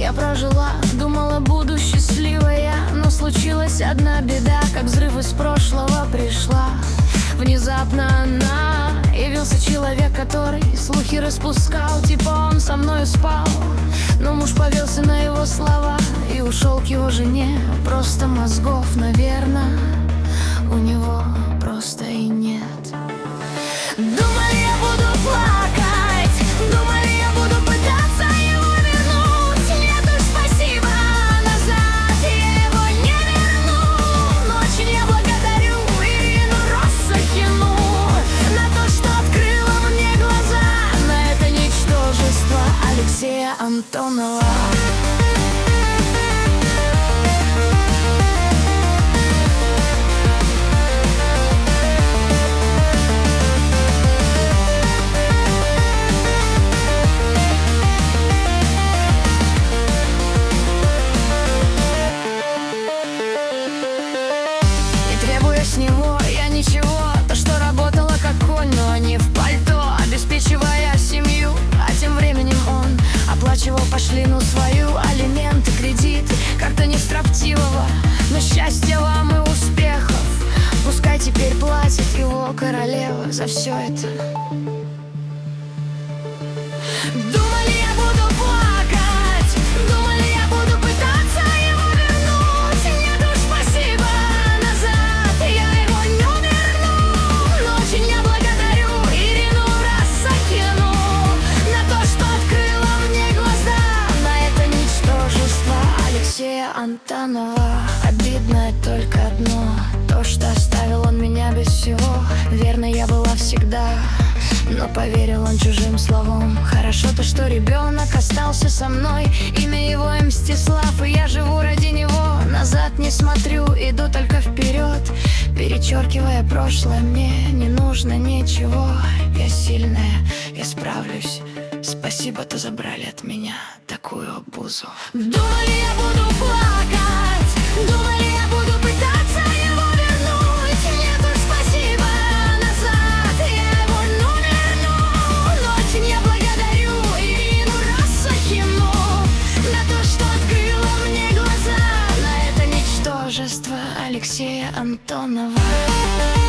я прожила, думала, буду счастливая, но случилась одна беда, как взрыв из прошлого пришла. Внезапно она явился человек, который слухи распускал, типа он со мною спал. Но муж повелся на его слова и ушел к его жене. Просто мозгов, наверное, у него просто и нет. Думали, я буду плакать, думали, я буду пытаться его вернуть. Нет уж, спасибо, назад я его не верну. Но очень я благодарю Ирину Россохину на то, что открыла мне глаза на это ничтожество Алексея Антонова. С него я ничего, то, что работала как конь, но не в пальто, обеспечивая семью. А тем временем он оплачивал пошлину свою, алименты, кредиты, как-то не строптивого. Но счастья вам и успехов, пускай теперь платит его королева за все это. Думали, я буду плакать, думали, я буду пытаться его вернуть. Нет уж, спасибо, назад я его не верну. Но очень я благодарю Ирину Россохину на то, что открыла мне глаза на это ничтожество Алексея Антонова. Обидно только одно, то, что оставил он меня без всего. Верно, я была всегда, но поверил он чужим словам. Хорошо то, что ребенок остался со мной, имя его Мстислав, и я живу ради него. Назад не смотрю, иду только вперед, перечеркивая прошлое. Мне не нужно ничего, я сильная, я справлюсь. Спасибо, то забрали от меня такую обузу. Думали, я буду плакать, думали, я буду пытаться его вернуть. Нет уж, спасибо, назад я его не верну. Но очень я благодарю Ирину Россохину на то, что открыла мне глаза на это ничтожество Алексея Антонова.